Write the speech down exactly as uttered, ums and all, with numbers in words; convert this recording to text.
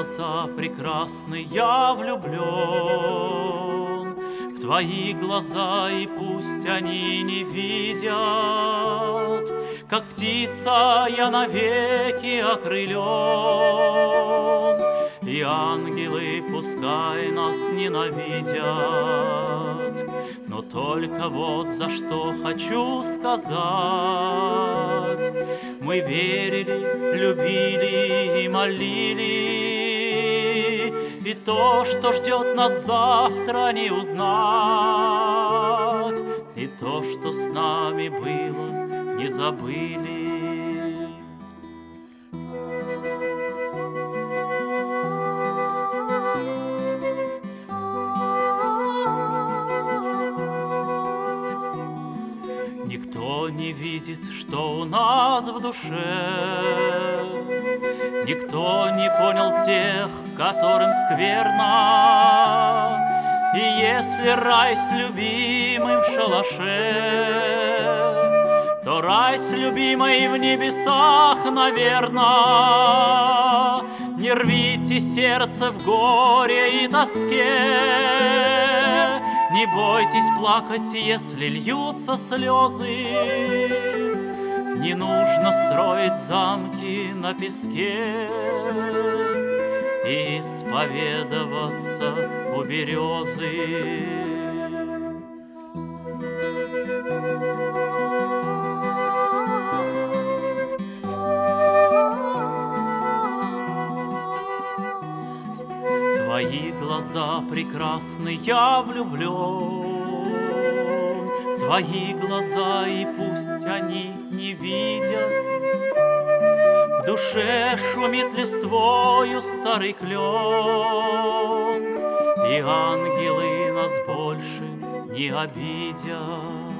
глаза прекрасны, я влюблен в твои глаза, и пусть они не видят, как птица я навеки окрылен, и ангелы пускай нас ненавидят. Но только вот за что хочу сказать: мы верили, любили и молили, и то, что ждет нас завтра, не узнать, и то, что с нами было, не забыли. Никто не видит, что у нас в душе, никто не понял тех, которым скверно. И если рай с любимым в шалаше, то рай с любимой в небесах, наверно. Не рвите сердце в горе и тоске, не бойтесь плакать, если льются слезы. Не нужно строить замки на песке и исповедоваться у березы. Твои глаза прекрасны, я влюблен в твои глаза, и пусть они не видят. В душе шумит листвою старый клен, и ангелы нас больше не обидят.